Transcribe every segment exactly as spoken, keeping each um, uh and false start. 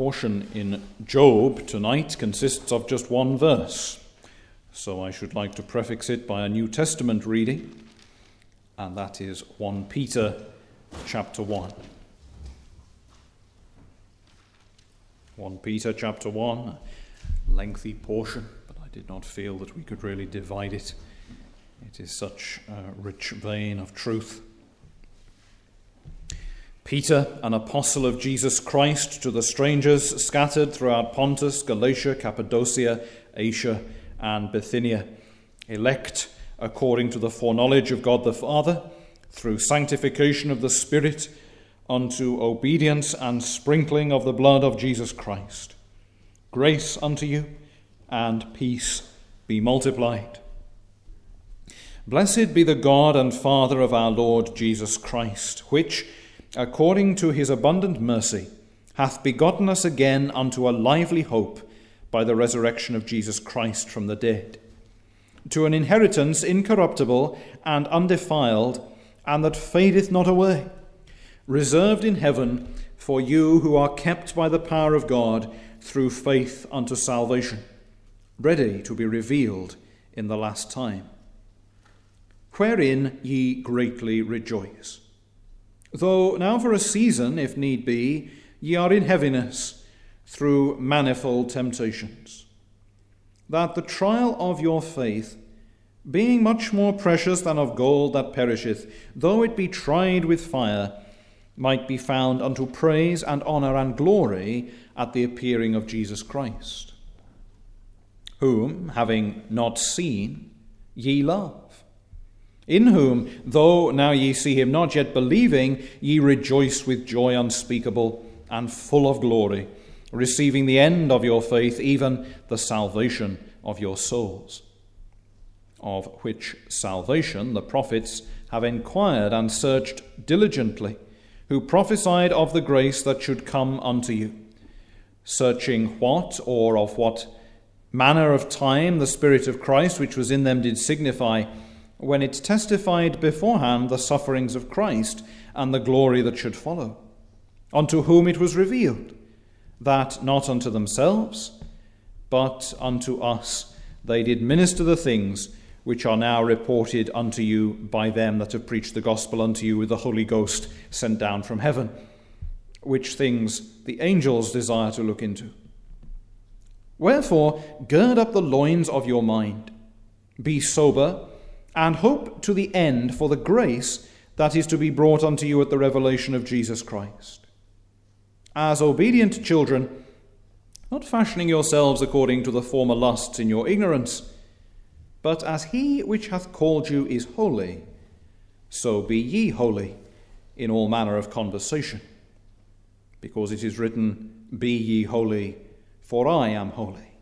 portion in Job tonight consists of just one verse, so I should like to prefix it by a New Testament reading, and that is First Peter chapter one. First Peter chapter one, lengthy portion, but I did not feel that we could really divide it. It is such a rich vein of truth. Peter, an apostle of Jesus Christ, to the strangers scattered throughout Pontus, Galatia, Cappadocia, Asia, and Bithynia, elect according to the foreknowledge of God the Father, through sanctification of the Spirit, unto obedience and sprinkling of the blood of Jesus Christ. Grace unto you, and peace be multiplied. Blessed be the God and Father of our Lord Jesus Christ, which, according to his abundant mercy, hath begotten us again unto a lively hope by the resurrection of Jesus Christ from the dead, to an inheritance incorruptible and undefiled, and that fadeth not away, reserved in heaven for you who are kept by the power of God through faith unto salvation, ready to be revealed in the last time, wherein ye greatly rejoice. Though now for a season, if need be, ye are in heaviness through manifold temptations, that the trial of your faith, being much more precious than of gold that perisheth, though it be tried with fire, might be found unto praise and honour and glory at the appearing of Jesus Christ, whom, having not seen, ye love, in whom, though now ye see him not yet believing, ye rejoice with joy unspeakable and full of glory, receiving the end of your faith, even the salvation of your souls, of which salvation the prophets have inquired and searched diligently, who prophesied of the grace that should come unto you, searching what or of what manner of time the Spirit of Christ which was in them did signify, when it testified beforehand the sufferings of Christ and the glory that should follow, unto whom it was revealed, that not unto themselves, but unto us they did minister the things which are now reported unto you by them that have preached the gospel unto you with the Holy Ghost sent down from heaven, which things the angels desire to look into. Wherefore, gird up the loins of your mind, be sober, and hope to the end for the grace that is to be brought unto you at the revelation of Jesus Christ. As obedient children, not fashioning yourselves according to the former lusts in your ignorance, but as he which hath called you is holy, so be ye holy in all manner of conversation. Because it is written, Be ye holy, for I am holy.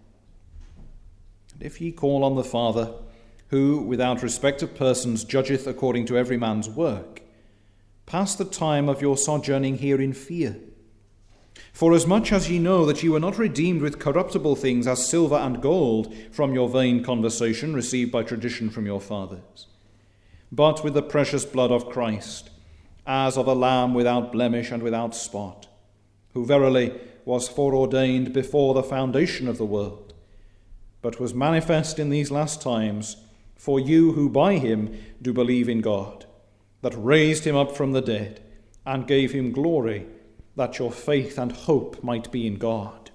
And if ye call on the Father, who, without respect of persons, judgeth according to every man's work, pass the time of your sojourning here in fear. For as much as ye know that ye were not redeemed with corruptible things as silver and gold from your vain conversation received by tradition from your fathers, but with the precious blood of Christ, as of a lamb without blemish and without spot, who verily was foreordained before the foundation of the world, but was manifest in these last times for you who by him do believe in God, that raised him up from the dead, and gave him glory, that your faith and hope might be in God.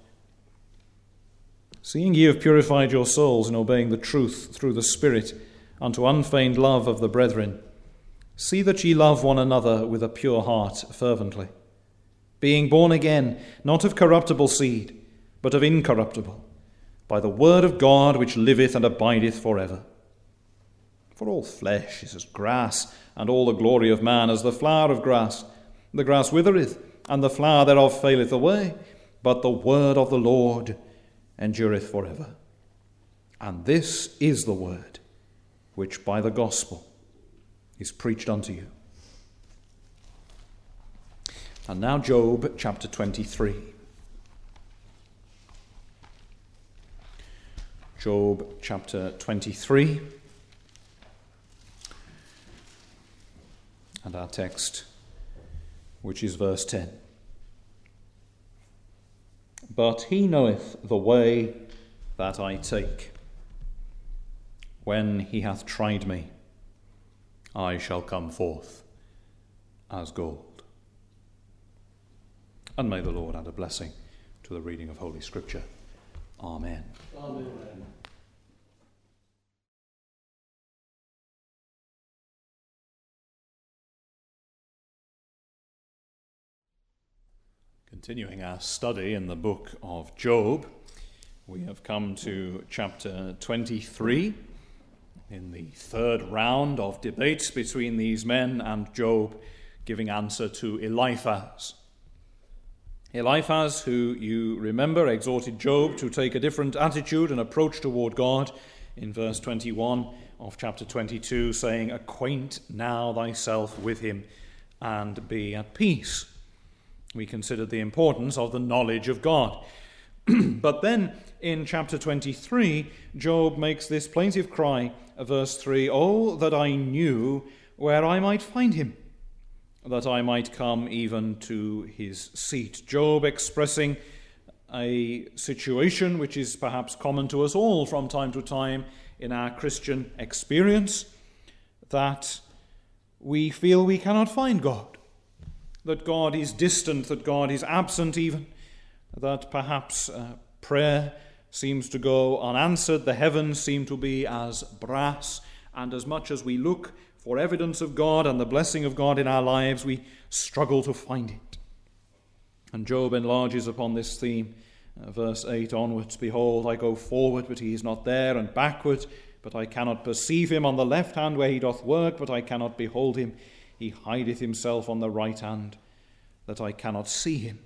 Seeing ye have purified your souls in obeying the truth through the Spirit unto unfeigned love of the brethren, see that ye love one another with a pure heart fervently, being born again, not of corruptible seed, but of incorruptible, by the word of God which liveth and abideth for ever. For all flesh is as grass, and all the glory of man as the flower of grass. The grass withereth, and the flower thereof faileth away, but the word of the Lord endureth for ever. And this is the word which by the gospel is preached unto you. And now Job chapter twenty-three. Job chapter twenty-three. And our text, which is verse ten. but he knoweth the way that I take. When he hath tried me, I shall come forth as gold. And may the Lord add a blessing to the reading of Holy Scripture. Amen. Amen. Continuing our study in the book of Job, we have come to chapter twenty-three, in the third round of debates between these men and Job, giving answer to Eliphaz. Eliphaz, who you remember exhorted Job to take a different attitude and approach toward God in verse twenty-one of chapter twenty-two, saying, "Acquaint now thyself with him and be at peace." We considered the importance of the knowledge of God. But then in chapter twenty-three, Job makes this plaintive cry, verse three, "Oh, that I knew where I might find him, that I might come even to his seat." Job expressing a situation which is perhaps common to us all from time to time in our Christian experience, that we feel we cannot find God, that God is distant, that God is absent even, that perhaps uh, prayer seems to go unanswered, the heavens seem to be as brass, and as much as we look for evidence of God and the blessing of God in our lives, we struggle to find it. And Job enlarges upon this theme, uh, verse eight onwards, "Behold, I go forward, but he is not there, and backward, but I cannot perceive him. On the left hand where he doth work, but I cannot behold him. He hideth himself on the right hand, that I cannot see him."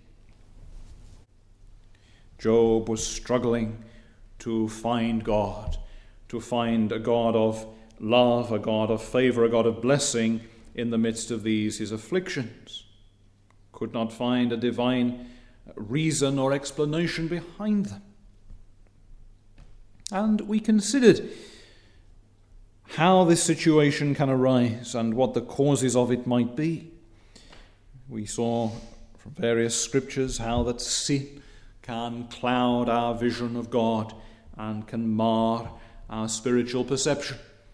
Job was struggling to find God, to find a God of love, a God of favor, a God of blessing in the midst of these his afflictions. Could not find a divine reason or explanation behind them. And we considered how this situation can arise and what the causes of it might be. We saw from various scriptures how that sin can cloud our vision of God and can mar our spiritual perception.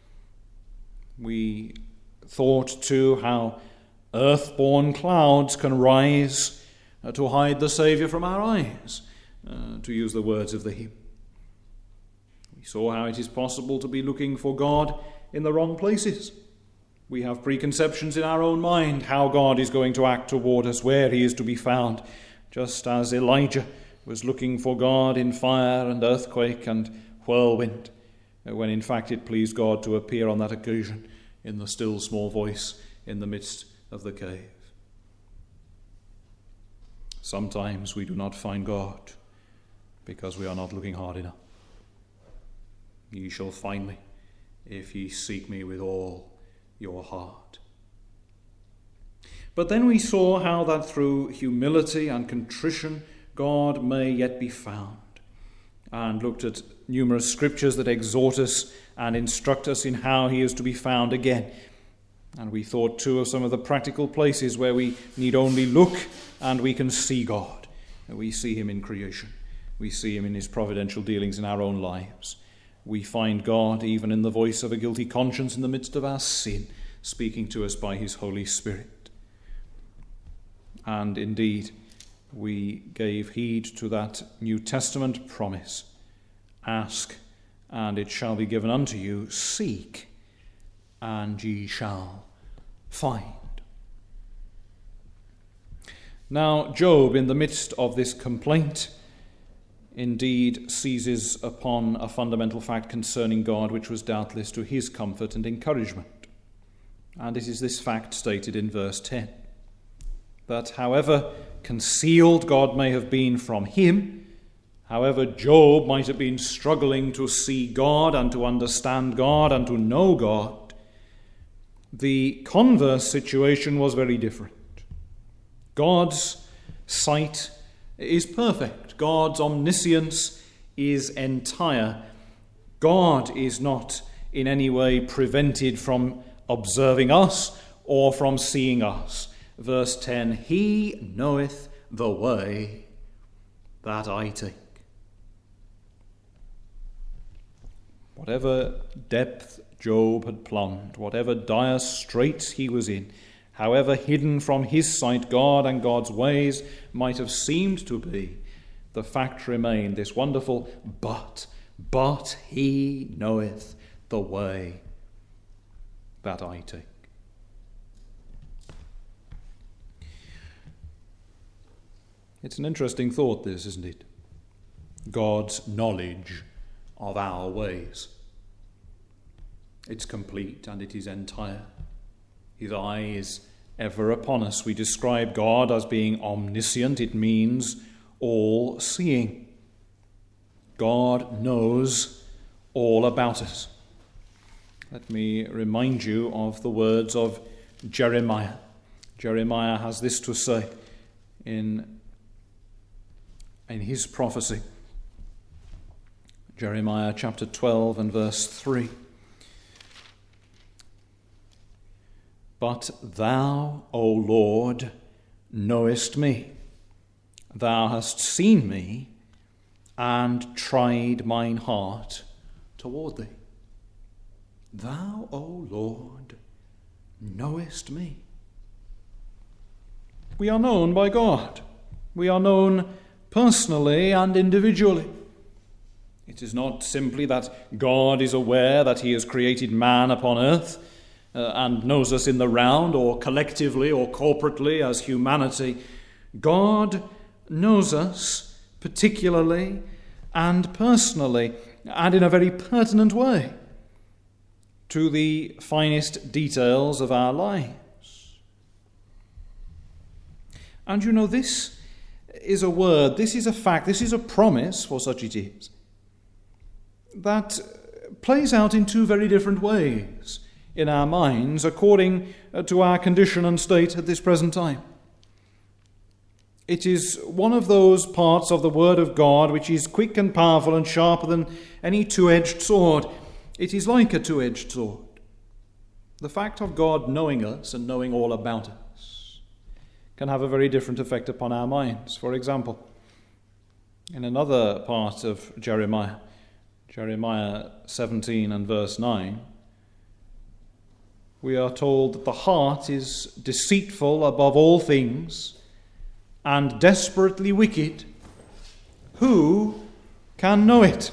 We thought too how earth-born clouds can rise uh, to hide the Saviour from our eyes, uh, to use the words of the hymn. We saw how it is possible to be looking for God in the wrong places. We have preconceptions in our own mind how God is going to act toward us, where he is to be found, just as Elijah was looking for God in fire and earthquake and whirlwind, when in fact it pleased God to appear on that occasion in the still small voice in the midst of the cave. Sometimes we do not find God because we are not looking hard enough. "Ye shall find me if ye seek me with all your heart." But then we saw how that through humility and contrition God may yet be found, and looked at numerous scriptures that exhort us and instruct us in how he is to be found again. And we thought too of some of the practical places where we need only look and we can see God. We see him in creation. We see him in his providential dealings in our own lives. We find God even in the voice of a guilty conscience in the midst of our sin, speaking to us by his Holy Spirit. And indeed, we gave heed to that New Testament promise, "Ask, and it shall be given unto you. Seek, and ye shall find." Now, Job, in the midst of this complaint, indeed seizes upon a fundamental fact concerning God, which was doubtless to his comfort and encouragement. And it is this fact stated in verse ten, that however concealed God may have been from him, however Job might have been struggling to see God and to understand God and to know God, the converse situation was very different. God's sight is perfect. God's omniscience is entire. God is not in any way prevented from observing us or from seeing us. Verse ten, "He knoweth the way that I take. Whatever depth Job had plumbed, whatever dire straits he was in, however hidden from his sight God and God's ways might have seemed to be, the fact remained, this wonderful but, but he knoweth the way that I take. It's an interesting thought, this, isn't it? God's knowledge of our ways. It's complete and it is entire. His eye is ever upon us. We describe God as being omniscient. It means all-seeing. God knows all about us. Let me remind you of the words of Jeremiah. Jeremiah has this to say in, in his prophecy. Jeremiah chapter twelve and verse three. But thou, O Lord, knowest me. Thou hast seen me and tried mine heart toward thee. Thou, O Lord, knowest me. We are known by God. We are known personally and individually. It is not simply that God is aware that he has created man upon earth uh, and knows us in the round or collectively or corporately as humanity. God knows us particularly and personally and in a very pertinent way to the finest details of our lives. And you know, this is a word, this is a fact, this is a promise, for such it is, that plays out in two very different ways in our minds according to our condition and state at this present time. It is one of those parts of the Word of God which is quick and powerful and sharper than any two-edged sword. It is like a two-edged sword. The fact of God knowing us and knowing all about us can have a very different effect upon our minds. For example, in another part of Jeremiah, Jeremiah seventeen and verse nine, we are told that the heart is deceitful above all things and desperately wicked. Who can know it?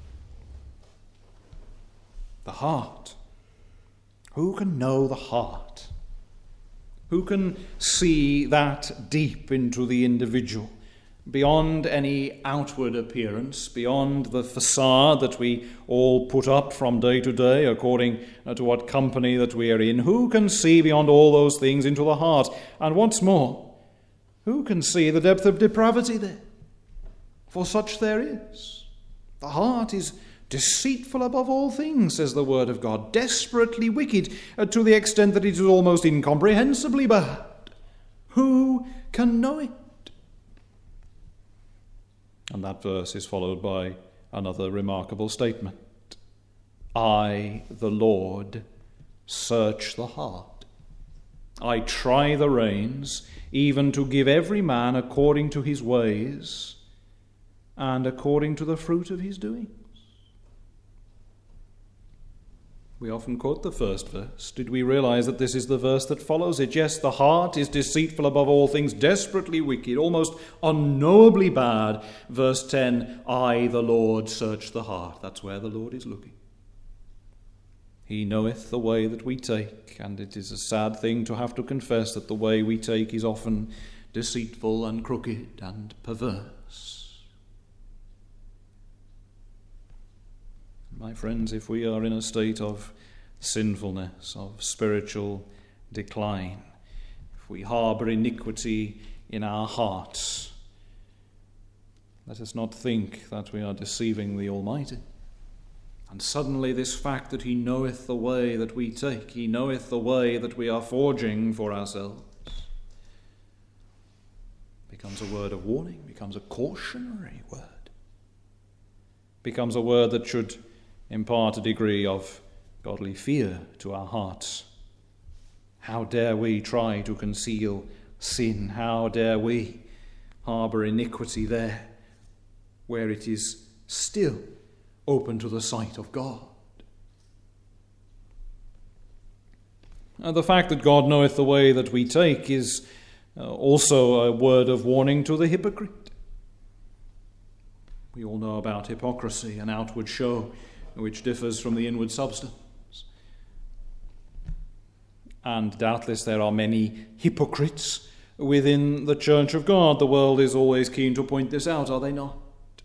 The heart. Who can know the heart? Who can see that deep into the individual, beyond any outward appearance, beyond the facade that we all put up from day to day according to what company that we are in? Who can see beyond all those things into the heart? And what's more, who can see the depth of depravity there? For such there is. The heart is deceitful above all things, says the Word of God, desperately wicked, uh, to the extent that it is almost incomprehensibly bad. Who can know it? And that verse is followed by another remarkable statement. I, the Lord, search the heart. I try the reins, even to give every man according to his ways and according to the fruit of his doings. We often quote the first verse. Did we realize that this is the verse that follows it? Yes, the heart is deceitful above all things, desperately wicked, almost unknowably bad. Verse ten, I, the Lord, search the heart. That's where the Lord is looking. He knoweth the way that we take, and it is a sad thing to have to confess that the way we take is often deceitful and crooked and perverse. My friends, if we are in a state of sinfulness, of spiritual decline, if we harbour iniquity in our hearts, let us not think that we are deceiving the Almighty. And suddenly this fact that he knoweth the way that we take, he knoweth the way that we are forging for ourselves, becomes a word of warning, becomes a cautionary word, becomes a word that should impart a degree of godly fear to our hearts. How dare we try to conceal sin? How dare we harbour iniquity there where it is still open to the sight of God. And the fact that God knoweth the way that we take is uh, also a word of warning to the hypocrite. We all know about hypocrisy, an outward show which differs from the inward substance. And doubtless there are many hypocrites within the Church of God. The world is always keen to point this out, are they not?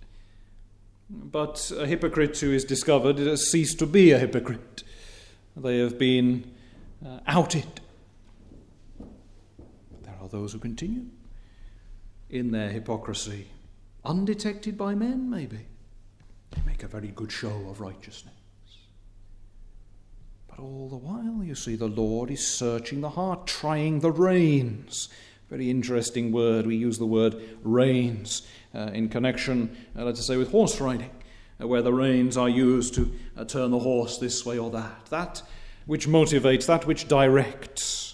But a hypocrite who is discovered has ceased to be a hypocrite. They have been uh, outed. But there are those who continue in their hypocrisy, undetected by men, maybe. They make a very good show of righteousness. But all the while, you see, the Lord is searching the heart, trying the reins. Very interesting word. We use the word reins uh, in connection, uh, let's say, with horse riding, uh, where the reins are used to uh, turn the horse this way or that. That which motivates, that which directs.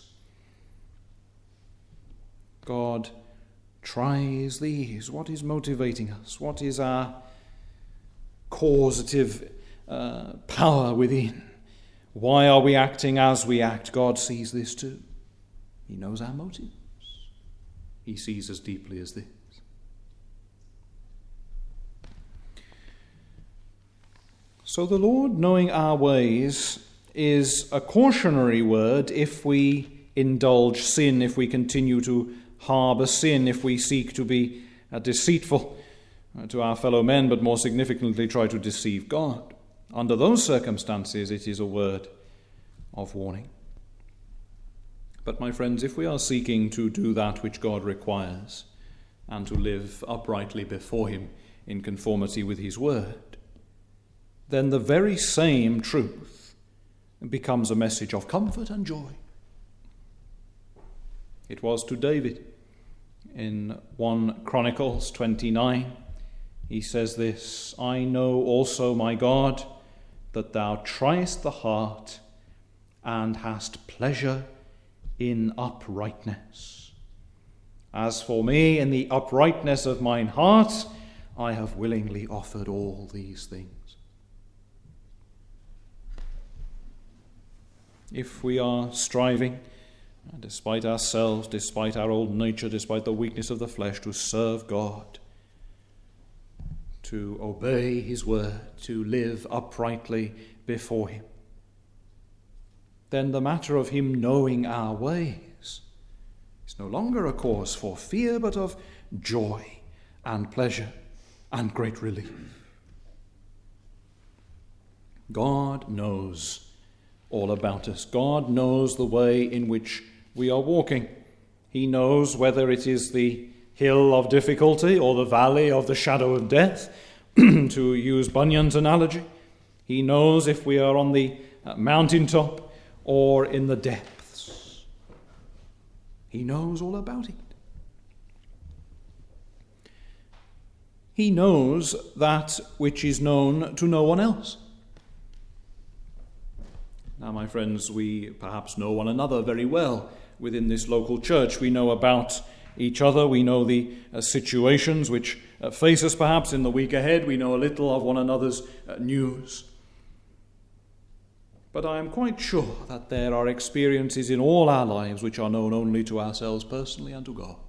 God tries these. What is motivating us? What is our causative uh, power within? Why are we acting as we act? God sees this too. He knows our motives. He sees as deeply as this. So the Lord, knowing our ways, is a cautionary word if we indulge sin, if we continue to harbour sin, if we seek to be uh, deceitful uh, to our fellow men, but more significantly try to deceive God. Under those circumstances, it is a word of warning. But my friends, if we are seeking to do that which God requires and to live uprightly before him in conformity with his word, then the very same truth becomes a message of comfort and joy. It was to David in First Chronicles twenty-nine. He says this, I know also, my God, that thou triest the heart and hast pleasure in uprightness. As for me, in the uprightness of mine heart, I have willingly offered all these things. If we are striving, despite ourselves, despite our old nature, despite the weakness of the flesh, to serve God, to obey his word, to live uprightly before him, then the matter of him knowing our ways is no longer a cause for fear, but of joy and pleasure and great relief. God knows all about us. God knows the way in which we are walking. He knows whether it is the hill of difficulty or the valley of the shadow of death, to use Bunyan's analogy. He knows if we are on the mountaintop or in the depths. He knows all about it. He knows that which is known to no one else. Now, my friends, we perhaps know one another very well within this local church. We know about each other. We know the uh, situations which uh, face us perhaps in the week ahead. We know a little of one another's uh, news. But I am quite sure that there are experiences in all our lives which are known only to ourselves personally and to God.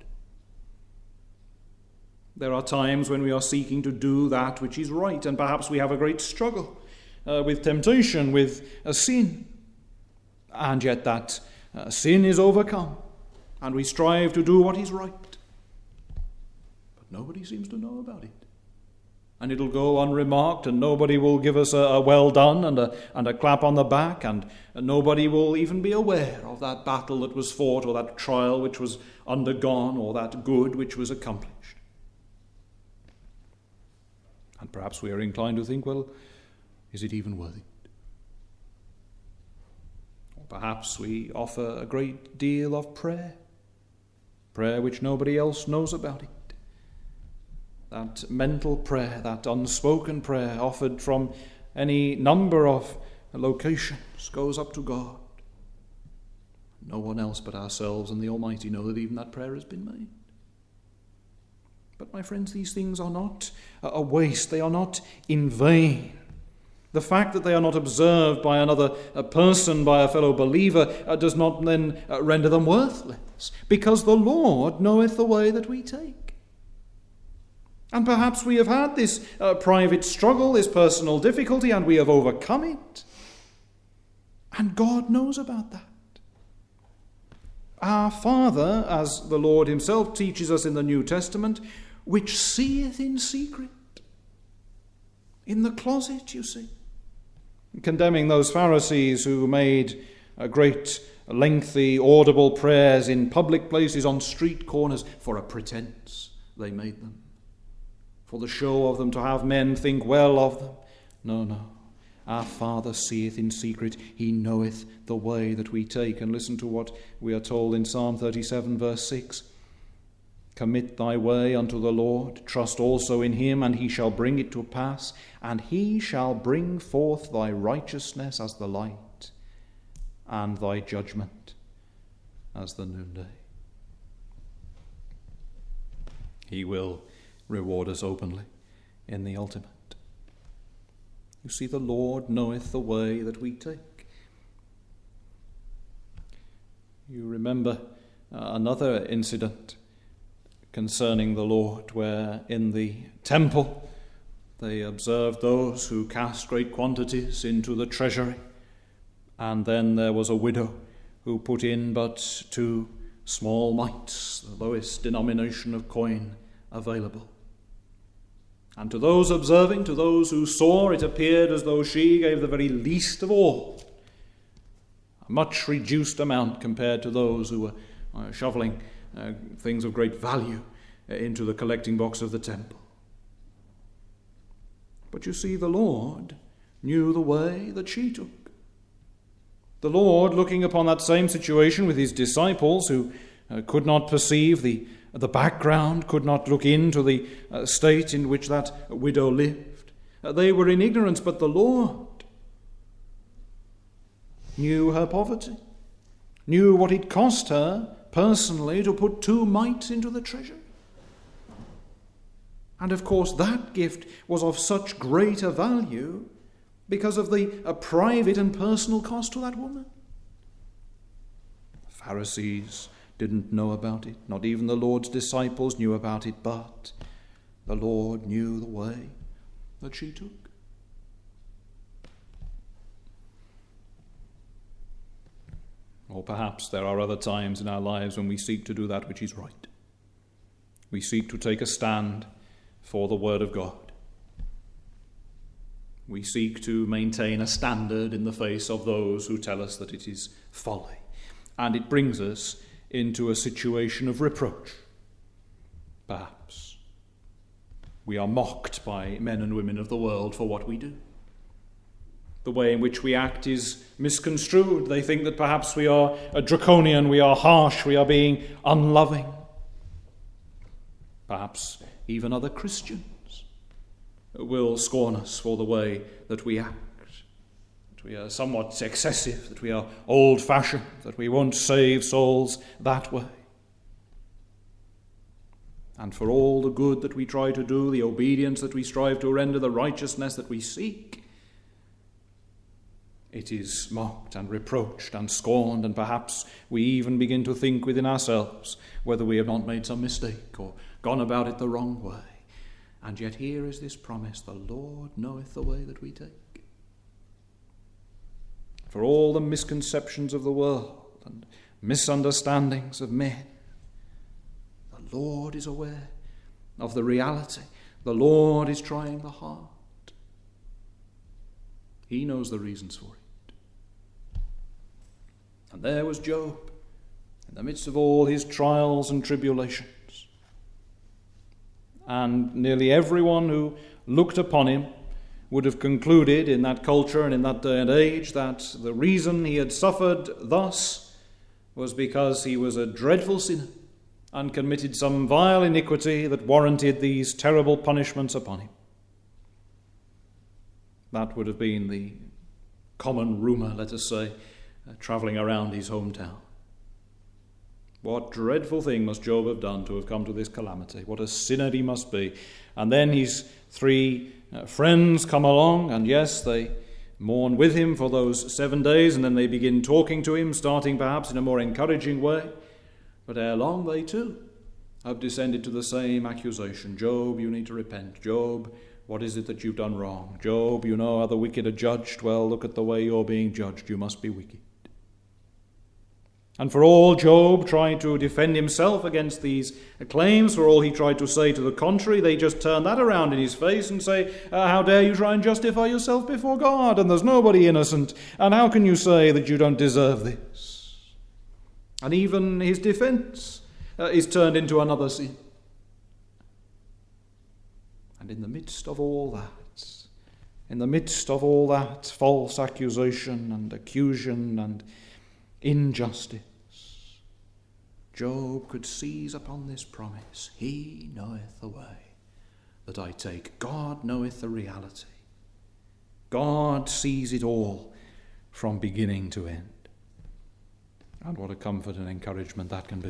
There are times when we are seeking to do that which is right, and perhaps we have a great struggle uh, with temptation, with a sin. And yet that uh, sin is overcome, and we strive to do what is right. But nobody seems to know about it. And it'll go unremarked, and nobody will give us a, a well done and a, and a clap on the back, and, and nobody will even be aware of that battle that was fought, or that trial which was undergone, or that good which was accomplished. And perhaps we are inclined to think, well, is it even worth it? Or perhaps we offer a great deal of prayer, prayer which nobody else knows about it. That mental prayer, that unspoken prayer offered from any number of locations goes up to God. No one else but ourselves and the Almighty know that even that prayer has been made. But my friends, these things are not a waste. They are not in vain. The fact that they are not observed by another person, by a fellow believer, uh, does not then uh, render them worthless, because the Lord knoweth the way that we take. And perhaps we have had this uh, private struggle, this personal difficulty, and we have overcome it. And God knows about that. Our Father, as the Lord himself teaches us in the New Testament, which seeth in secret. In the closet, you see. Condemning those Pharisees who made a great, lengthy, audible prayers in public places, on street corners, for a pretense they made them. For the show of them, to have men think well of them. No, no. Our Father seeth in secret. He knoweth the way that we take. And listen to what we are told in Psalm thirty-seven, verse six. Commit thy way unto the Lord, trust also in him, and he shall bring it to pass, and he shall bring forth thy righteousness as the light, and thy judgment as the noonday. He will reward us openly in the ultimate. You see, the Lord knoweth the way that we take. You remember uh, another incident concerning the Lord, where in the temple they observed those who cast great quantities into the treasury, and then there was a widow who put in but two small mites, the lowest denomination of coin available. And to those observing, to those who saw, it appeared as though she gave the very least of all, a much reduced amount compared to those who were uh, shoveling Uh, things of great value uh, into the collecting box of the temple. But you see, the Lord knew the way that she took. The Lord, looking upon that same situation with his disciples, who uh, could not perceive the, the background, could not look into the uh, state in which that widow lived. Uh, they were in ignorance, but the Lord knew her poverty, knew what it cost her personally to put two mites into the treasure. And of course that gift was of such greater value because of the a private and personal cost to that woman. The Pharisees didn't know about it. Not even the Lord's disciples knew about it, but the Lord knew the way that she took. Or perhaps there are other times in our lives when we seek to do that which is right. We seek to take a stand for the Word of God. We seek to maintain a standard in the face of those who tell us that it is folly. And it brings us into a situation of reproach. Perhaps we are mocked by men and women of the world for what we do. The way in which we act is misconstrued. They think that perhaps we are a draconian, we are harsh, we are being unloving. Perhaps even other Christians will scorn us for the way that we act, that we are somewhat excessive, that we are old-fashioned, that we won't save souls that way. And for all the good that we try to do, the obedience that we strive to render, the righteousness that we seek, it is mocked and reproached and scorned, and perhaps we even begin to think within ourselves whether we have not made some mistake or gone about it the wrong way. And yet here is this promise: the Lord knoweth the way that we take. For all the misconceptions of the world and misunderstandings of men, the Lord is aware of the reality. The Lord is trying the heart. He knows the reasons for it. And there was Job, in the midst of all his trials and tribulations. And nearly everyone who looked upon him would have concluded in that culture and in that day and age that the reason he had suffered thus was because he was a dreadful sinner and committed some vile iniquity that warranted these terrible punishments upon him. That would have been the common rumour, let us say, uh, travelling around his hometown. What dreadful thing must Job have done to have come to this calamity? What a sinner he must be. And then his three uh, friends come along, and yes, they mourn with him for those seven days, and then they begin talking to him, starting perhaps in a more encouraging way. But ere long they too have descended to the same accusation. Job, you need to repent. Job, what is it that you've done wrong? Job, you know how the wicked are judged. Well, look at the way you're being judged. You must be wicked. And for all Job tried to defend himself against these claims, for all he tried to say to the contrary, they just turn that around in his face and say, uh, how dare you try and justify yourself before God? And there's nobody innocent. And how can you say that you don't deserve this? And even his defense uh, is turned into another sin. And in the midst of all that, in the midst of all that false accusation and accusation and injustice, Job could seize upon this promise. He knoweth the way that I take. God knoweth the reality. God sees it all from beginning to end. And what a comfort and encouragement that can be.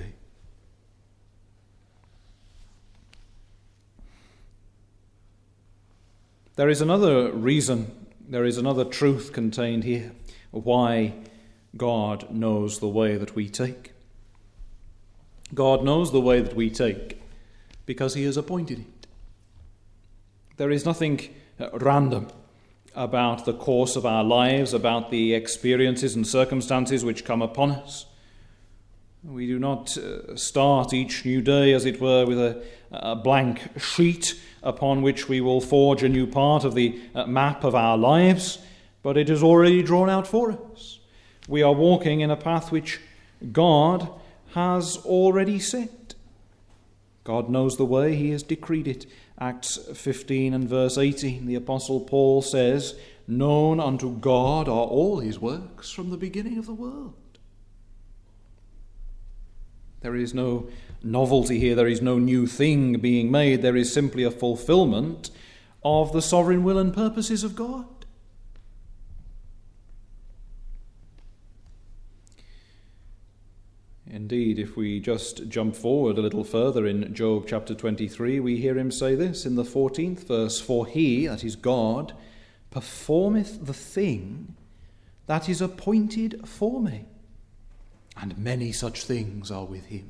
There is another reason, there is another truth contained here, why God knows the way that we take. God knows the way that we take because he has appointed it. There is nothing random about the course of our lives, about the experiences and circumstances which come upon us. We do not uh, start each new day, as it were, with a, a blank sheet upon which we will forge a new part of the uh, map of our lives, but it is already drawn out for us. We are walking in a path which God has already set. God knows the way, he has decreed it. Acts fifteen and verse eighteen, the Apostle Paul says, known unto God are all his works from the beginning of the world. There is no novelty here, there is no new thing being made, there is simply a fulfillment of the sovereign will and purposes of God. Indeed, if we just jump forward a little further in Job chapter twenty-three, we hear him say this in the fourteenth verse, for he, that is God, performeth the thing that is appointed for me, and many such things are with him.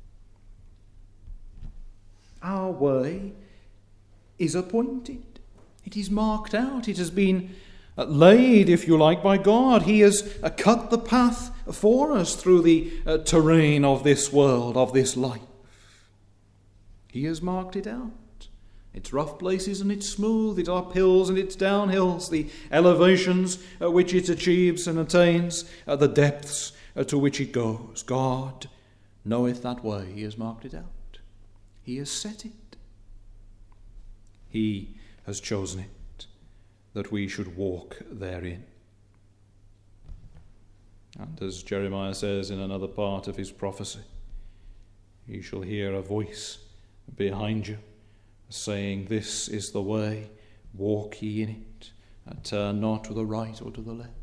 Our way is appointed. It is marked out. It has been laid, if you like, by God. He has uh, cut the path for us through the uh, terrain of this world, of this life. He has marked it out. Its rough places and its smooth, its uphills and its downhills, the elevations uh, which it achieves and attains, uh, the depths uh, to which it goes. God knoweth that way. He has marked it out. He has set it. He has chosen it, that we should walk therein. And as Jeremiah says in another part of his prophecy, you shall hear a voice behind you saying, this is the way, walk ye in it, and turn not to the right or to the left.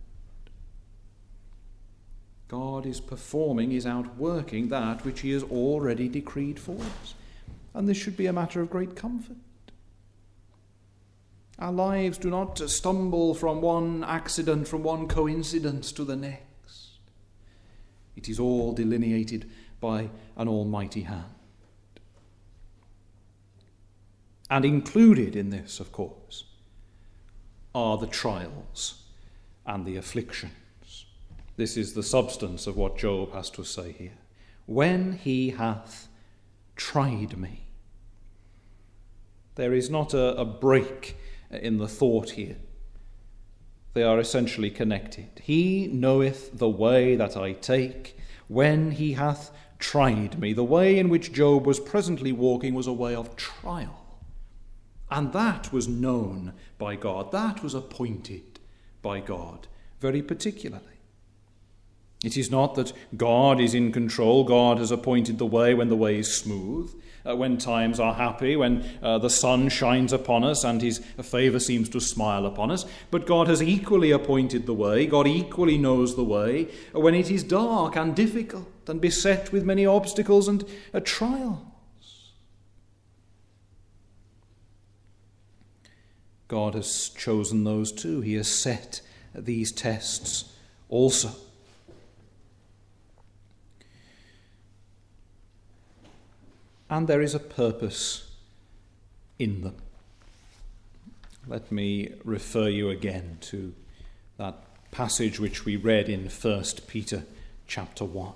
God is performing, is outworking that which he has already decreed for us. And this should be a matter of great comfort. Our lives do not stumble from one accident, from one coincidence to the next. It is all delineated by an almighty hand. And included in this, of course, are the trials and the afflictions. This is the substance of what Job has to say here. When he hath tried me. There is not a, a break in the thought here. They are essentially connected. He knoweth the way that I take when he hath tried me. The way in which Job was presently walking was a way of trial. And that was known by God. That was appointed by God very particularly. It is not that God is in control. God has appointed the way when the way is smooth, uh, when times are happy, when uh, the sun shines upon us and his favour seems to smile upon us. But God has equally appointed the way. God equally knows the way when it is dark and difficult and beset with many obstacles and uh, trials. God has chosen those too. He has set these tests also. And there is a purpose in them. Let me refer you again to that passage which we read in First Peter chapter one.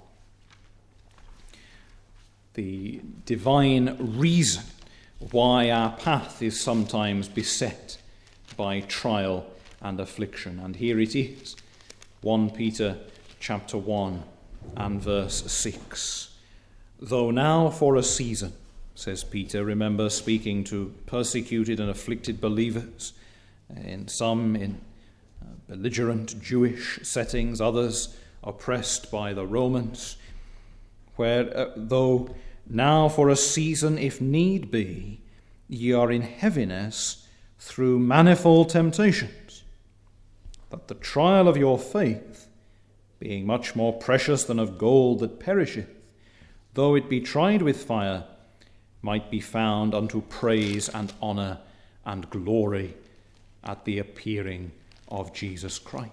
The divine reason why our path is sometimes beset by trial and affliction. And here it is, First Peter chapter one and verse six. Though now for a season, says Peter, remember speaking to persecuted and afflicted believers, in some in belligerent Jewish settings, others oppressed by the Romans, where uh, though now for a season, if need be, ye are in heaviness through manifold temptations, that the trial of your faith, being much more precious than of gold that perisheth, though it be tried with fire, might be found unto praise and honour and glory at the appearing of Jesus Christ.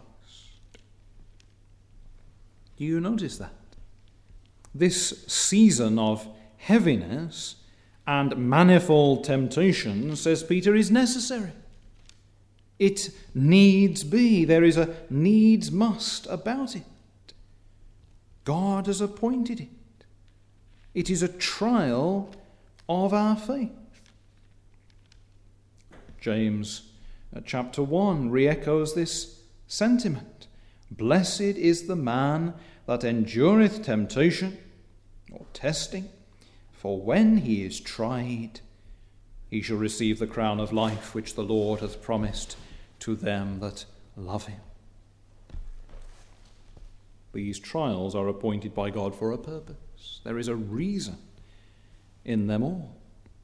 Do you notice that? This season of heaviness and manifold temptation, says Peter, is necessary. It needs be. There is a needs must about it. God has appointed it. It is a trial of our faith. James uh, chapter one re-echoes this sentiment. Blessed is the man that endureth temptation or testing, for when he is tried, he shall receive the crown of life which the Lord hath promised to them that love him. These trials are appointed by God for a purpose. There is a reason in them all.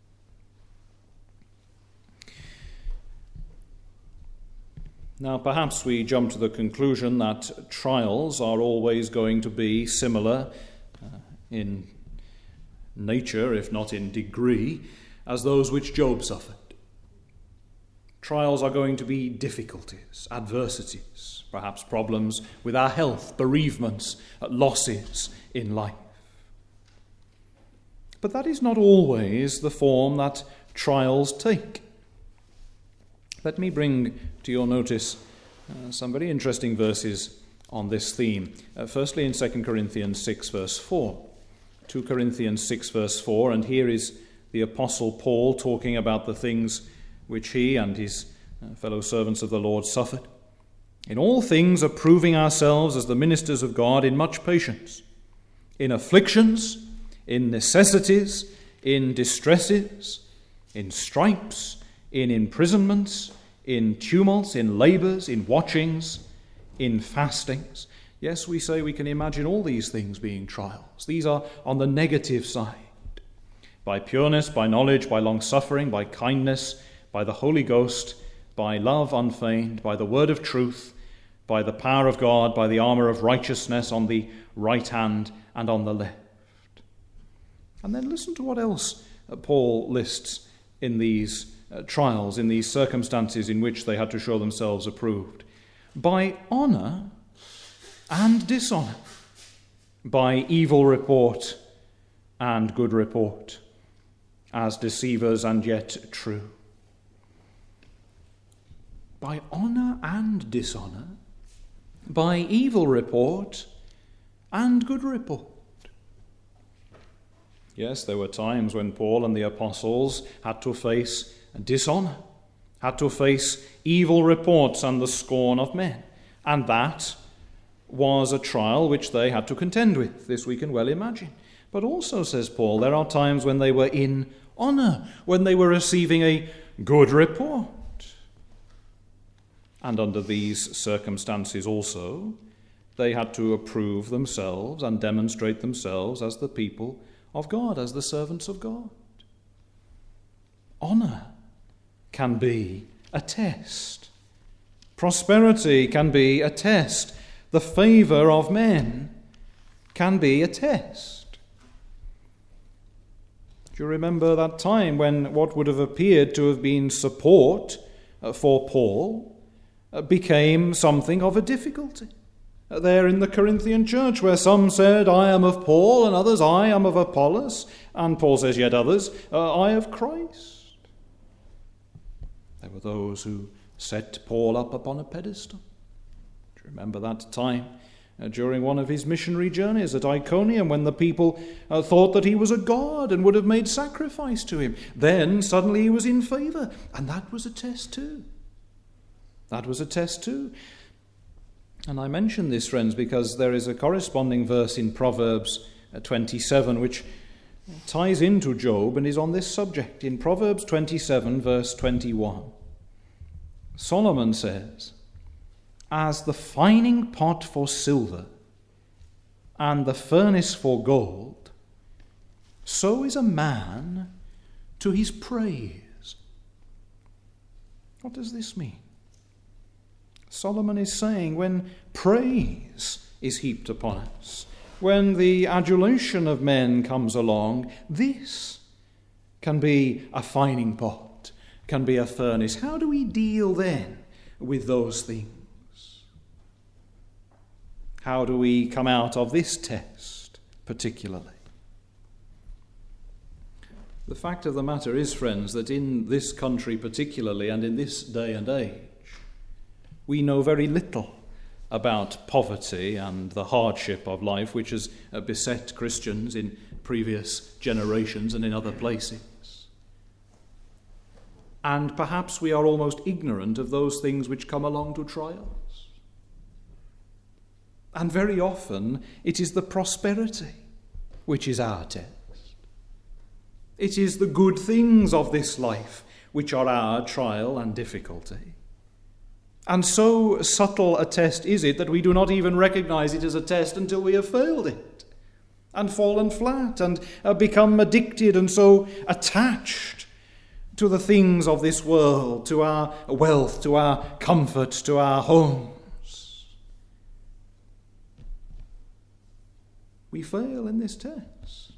Now, perhaps we jump to the conclusion that trials are always going to be similar uh, in nature, if not in degree, as those which Job suffered. Trials are going to be difficulties, adversities, perhaps problems with our health, bereavements, losses in life. But that is not always the form that trials take. Let me bring to your notice uh, some very interesting verses on this theme. Uh, firstly, in Second Corinthians six, verse four. Second Corinthians six, verse four, and here is the Apostle Paul talking about the things which he and his uh, fellow servants of the Lord suffered. In all things approving ourselves as the ministers of God in much patience, in afflictions, in necessities, in distresses, in stripes, in imprisonments, in tumults, in labours, in watchings, in fastings. Yes, we say we can imagine all these things being trials. These are on the negative side. By pureness, by knowledge, by long-suffering, by kindness, by the Holy Ghost, by love unfeigned, by the word of truth, by the power of God, by the armour of righteousness on the right hand and on the left. And then listen to what else Paul lists in these uh, trials, in these circumstances in which they had to show themselves approved. By honour and dishonour, by evil report and good report, as deceivers and yet true. By honour and dishonour, by evil report and good report. Yes, there were times when Paul and the apostles had to face dishonour, had to face evil reports and the scorn of men. And that was a trial which they had to contend with. This we can well imagine. But also, says Paul, there are times when they were in honour, when they were receiving a good report. And under these circumstances also, They had to approve themselves and demonstrate themselves as the people of God, as the servants of God. Honour can be a test. Prosperity can be a test. The favour of men can be a test. Do you remember that time when what would have appeared to have been support for Paul became something of a difficulty? There in the Corinthian church, where some said, I am of Paul, and others, I am of Apollos, and Paul says, yet others, I of Christ. There were those who set Paul up upon a pedestal. Do you remember that time uh, during one of his missionary journeys at Iconium, when the people uh, thought that he was a god and would have made sacrifice to him? Then suddenly he was in favour, and that was a test too. That was a test too. And I mention this, friends, because there is a corresponding verse in Proverbs twenty-seven which ties into Job and is on this subject. In Proverbs twenty-seven, verse twenty-one, Solomon says, as the fining pot for silver and the furnace for gold, so is a man to his praise. What does this mean? Solomon is saying when praise is heaped upon us, when the adulation of men comes along, this can be a fining pot, can be a furnace. How do we deal then with those things? How do we come out of this test particularly? The fact of the matter is, friends, that in this country particularly, and in this day and age, we know very little about poverty and the hardship of life which has beset Christians in previous generations and in other places. And perhaps we are almost ignorant of those things which come along to trials. And very often it is the prosperity which is our test. It is the good things of this life which are our trial and difficulty. And so subtle a test is it that we do not even recognize it as a test until we have failed it and fallen flat and uh, become addicted and so attached to the things of this world, to our wealth, to our comfort, to our homes. We fail in this test.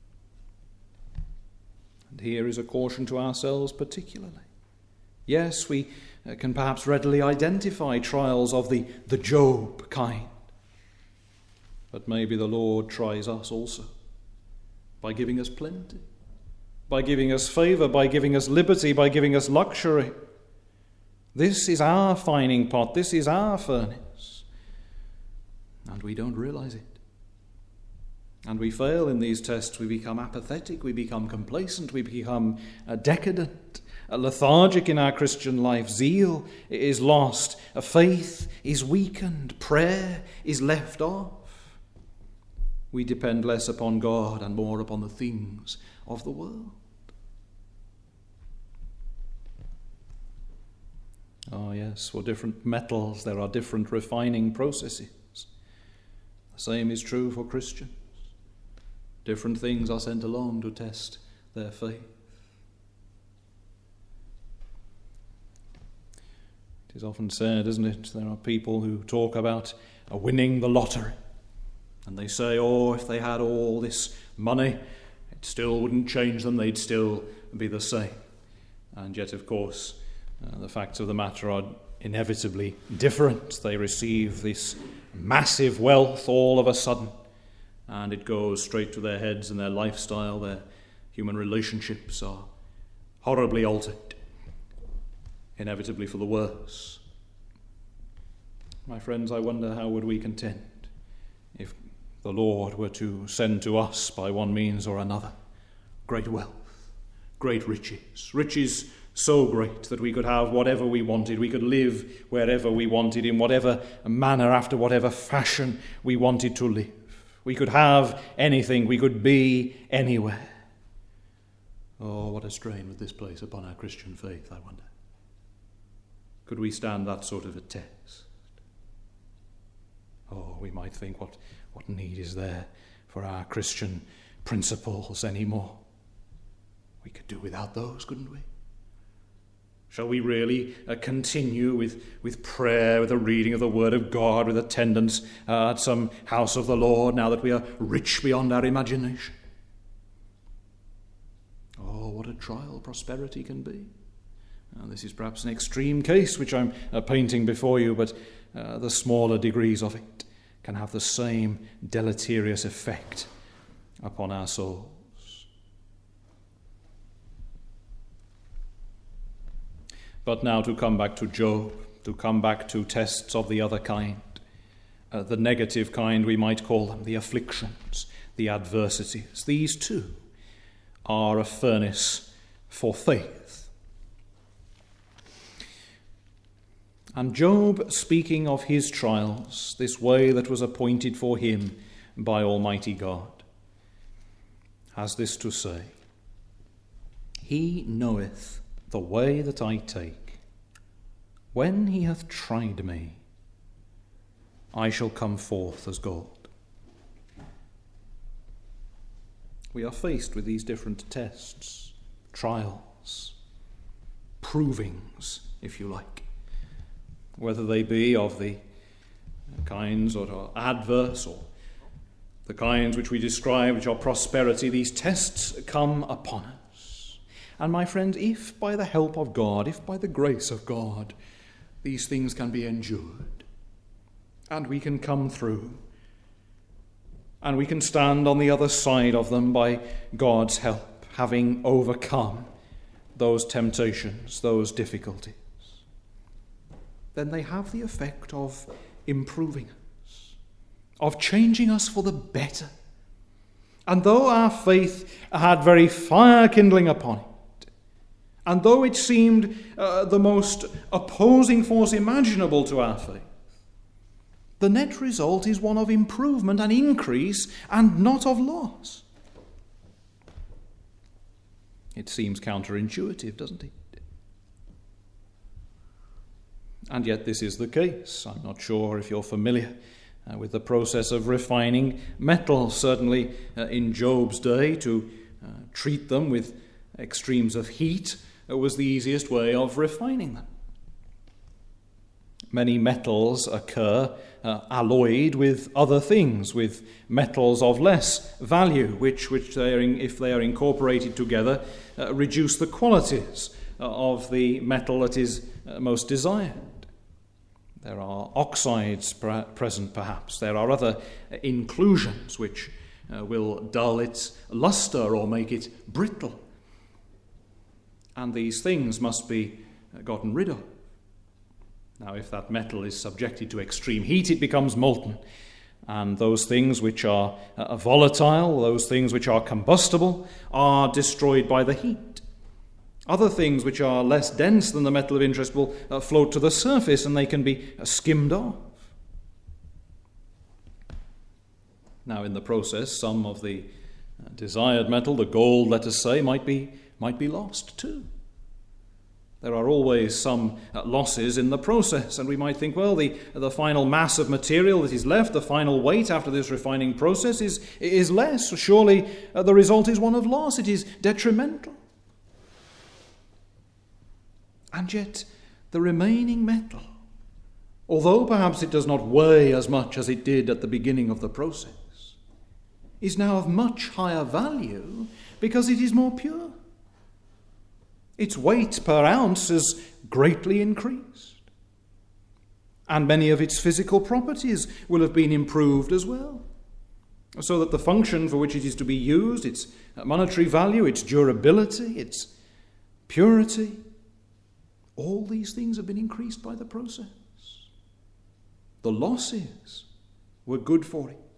And here is a caution to ourselves particularly. Yes, we can perhaps readily identify trials of the, the Job kind. But maybe the Lord tries us also by giving us plenty, by giving us favour, by giving us liberty, by giving us luxury. This is our fining pot, this is our furnace. And we don't realise it. And we fail in these tests. We become apathetic, we become complacent, we become uh, decadent, uh, lethargic in our Christian life. Zeal is lost, uh, faith is weakened, prayer is left off. We depend less upon God and more upon the things of the world. Oh yes, for different metals there are different refining processes. The same is true for Christians. Different things are sent along to test their faith. It is often said, isn't it, there are people who talk about winning the lottery. And they say, oh, if they had all this money, it still wouldn't change them, they'd still be the same. And yet, of course, uh, the facts of the matter are inevitably different. They receive this massive wealth all of a sudden, and it goes straight to their heads, and their lifestyle, their human relationships are horribly altered, inevitably for the worse. My friends, I wonder how would we contend if the Lord were to send to us by one means or another great wealth, great riches, riches so great that we could have whatever we wanted, we could live wherever we wanted, in whatever manner, after whatever fashion we wanted to live. We could have anything, we could be anywhere. Oh, what a strain would this place upon our Christian faith, I wonder. Could we stand that sort of a test? Oh, we might think, what, what need is there for our Christian principles anymore? We could do without those, couldn't we? Shall we really uh, continue with, with prayer, with the reading of the Word of God, with attendance uh, at some house of the Lord, now that we are rich beyond our imagination? Oh, what a trial prosperity can be. Now, this is perhaps an extreme case which I'm uh, painting before you, but uh, the smaller degrees of it can have the same deleterious effect upon our souls. But now to come back to Job, to come back to tests of the other kind, uh, the negative kind we might call them, the afflictions, the adversities. These too are a furnace for faith. And Job, speaking of his trials, this way that was appointed for him by Almighty God, has this to say: He knoweth the way that I take. When he hath tried me, I shall come forth as gold. We are faced with these different tests, trials, provings, if you like, whether they be of the kinds that are adverse or the kinds which we describe, which are prosperity. These tests come upon us. And my friends, if by the help of God, if by the grace of God, these things can be endured, and we can come through, and we can stand on the other side of them by God's help, having overcome those temptations, those difficulties, then they have the effect of improving us, of changing us for the better. And though our faith had very fire kindling upon it, and though it seemed uh, the most opposing force imaginable to our faith, the net result is one of improvement and increase and not of loss. It seems counterintuitive, doesn't it? And yet this is the case. I'm not sure if you're familiar uh, with the process of refining metal. Certainly uh, in Job's day, to uh, treat them with extremes of heat was the easiest way of refining them. Many metals occur uh, alloyed with other things, with metals of less value, which, which they are in, if they are incorporated together, uh, reduce the qualities of the metal that is uh, most desired. There are oxides pre- present, perhaps. There are other inclusions which uh, will dull its luster or make it brittle. And these things must be gotten rid of. Now, if that metal is subjected to extreme heat, it becomes molten. And those things which are uh, volatile, those things which are combustible, are destroyed by the heat. Other things which are less dense than the metal of interest will uh, float to the surface, and they can be uh, skimmed off. Now, in the process, some of the uh, desired metal, the gold, let us say, might be might be lost too. There are always some uh, losses in the process, and we might think, well, the, the final mass of material that is left, the final weight after this refining process is, is less. Surely uh, the result is one of loss. It is detrimental. And yet the remaining metal, although perhaps it does not weigh as much as it did at the beginning of the process, is now of much higher value because it is more pure. Its weight per ounce is greatly increased. And many of its physical properties will have been improved as well, so that the function for which it is to be used, its monetary value, its durability, its purity, all these things have been increased by the process. The losses were good for it.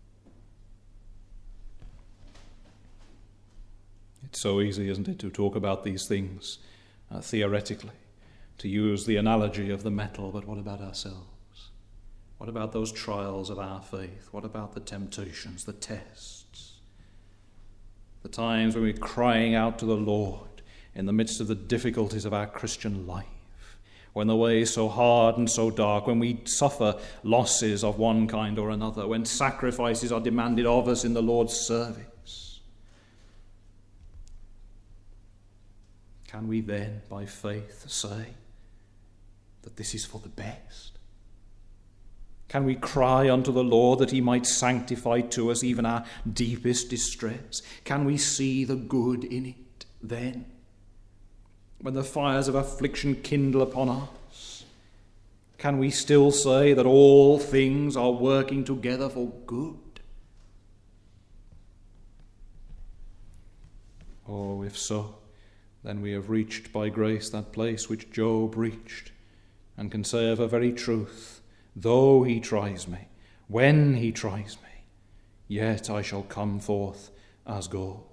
It's so easy, isn't it, to talk about these things uh, theoretically, to use the analogy of the metal, but what about ourselves? What about those trials of our faith? What about the temptations, the tests, the times when we're crying out to the Lord in the midst of the difficulties of our Christian life? when the way is so hard and so dark, when we suffer losses of one kind or another, when sacrifices are demanded of us in the Lord's service, can we then, by faith, say that this is for the best? Can we cry unto the Lord that he might sanctify to us even our deepest distress? Can we see the good in it then, when the fires of affliction kindle upon us? Can we still say that all things are working together for good? Oh, if so, then we have reached by grace that place which Job reached, and can say of a very truth, though he tries me, when he tries me, yet I shall come forth as gold.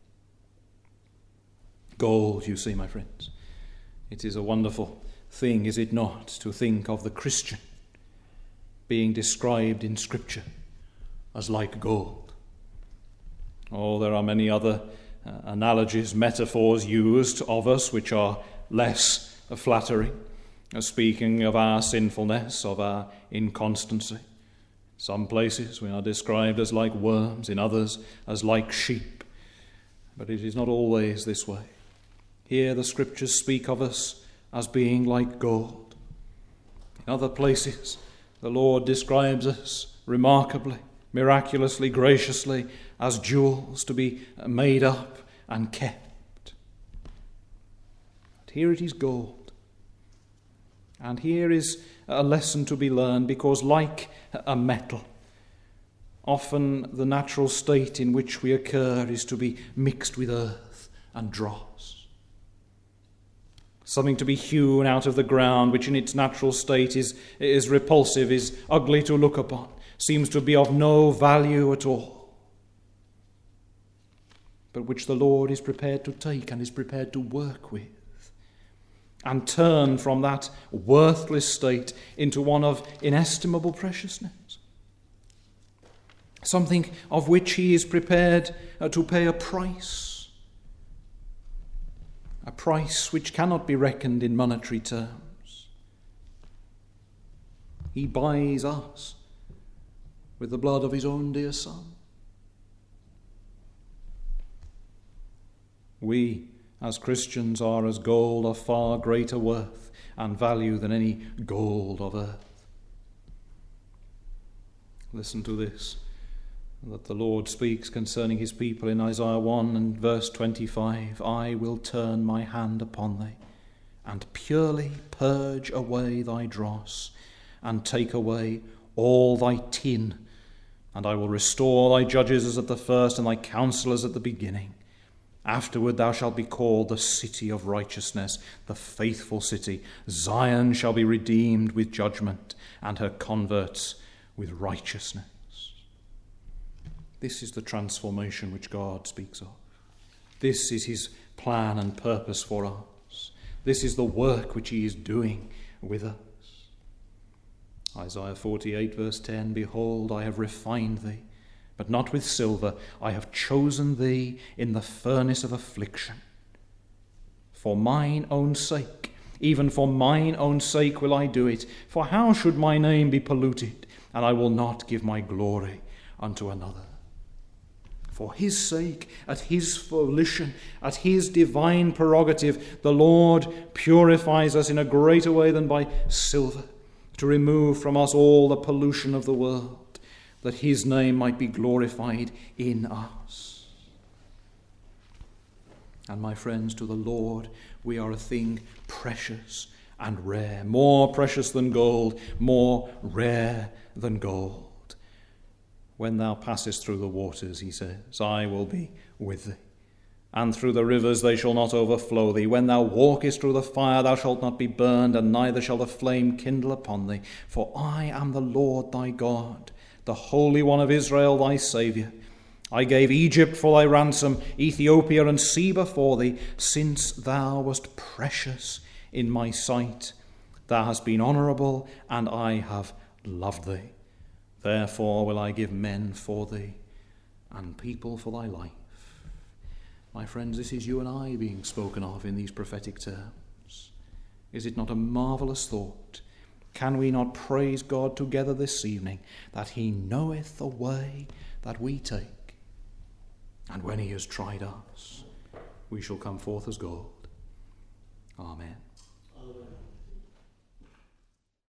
Gold, you see, my friends. It is a wonderful thing, is it not, to think of the Christian being described in Scripture as like gold. Oh, there are many other uh, analogies, metaphors used of us which are less flattering, uh, speaking of our sinfulness, of our inconstancy. Some places we are described as like worms, in others as like sheep. But it is not always this way. Here the Scriptures speak of us as being like gold. In other places the Lord describes us remarkably, miraculously, graciously as jewels to be made up and kept. But here it is gold. And here is a lesson to be learned, because like a metal, often the natural state in which we occur is to be mixed with earth and dross. Something to be hewn out of the ground, which in its natural state is, is repulsive, is ugly to look upon, seems to be of no value at all, but which the Lord is prepared to take and is prepared to work with, and turn from that worthless state into one of inestimable preciousness. Something of which he is prepared uh, to pay a price. A price which cannot be reckoned in monetary terms. He buys us with the blood of his own dear Son. We, as Christians, are as gold of far greater worth and value than any gold of earth. Listen to this, that the Lord speaks concerning his people in Isaiah one and verse twenty-five. I will turn my hand upon thee, and purely purge away thy dross, and take away all thy tin, and I will restore thy judges as at the first, and thy counselors at the beginning. Afterward thou shalt be called the city of righteousness, the faithful city. Zion shall be redeemed with judgment, and her converts with righteousness. This is the transformation which God speaks of. This is his plan and purpose for us. This is the work which he is doing with us. Isaiah forty-eight verse ten, Behold, I have refined thee, but not with silver. I have chosen thee in the furnace of affliction. For mine own sake, even for mine own sake will I do it. For how should my name be polluted? And I will not give my glory unto another. For his sake, at his volition, at his divine prerogative, the Lord purifies us in a greater way than by silver, to remove from us all the pollution of the world, that his name might be glorified in us. And my friends, to the Lord we are a thing precious and rare, more precious than gold, more rare than gold. When thou passest through the waters, he says, I will be with thee. And through the rivers they shall not overflow thee. When thou walkest through the fire, thou shalt not be burned, and neither shall the flame kindle upon thee. For I am the Lord thy God, the Holy One of Israel thy Saviour. I gave Egypt for thy ransom, Ethiopia and Seba for thee, since thou wast precious in my sight. Thou hast been honourable, and I have loved thee. Therefore will I give men for thee, and people for thy life. My friends, this is you and I being spoken of in these prophetic terms. Is it not a marvellous thought? Can we not praise God together this evening that he knoweth the way that we take? And when he has tried us, we shall come forth as gold. Amen. Amen.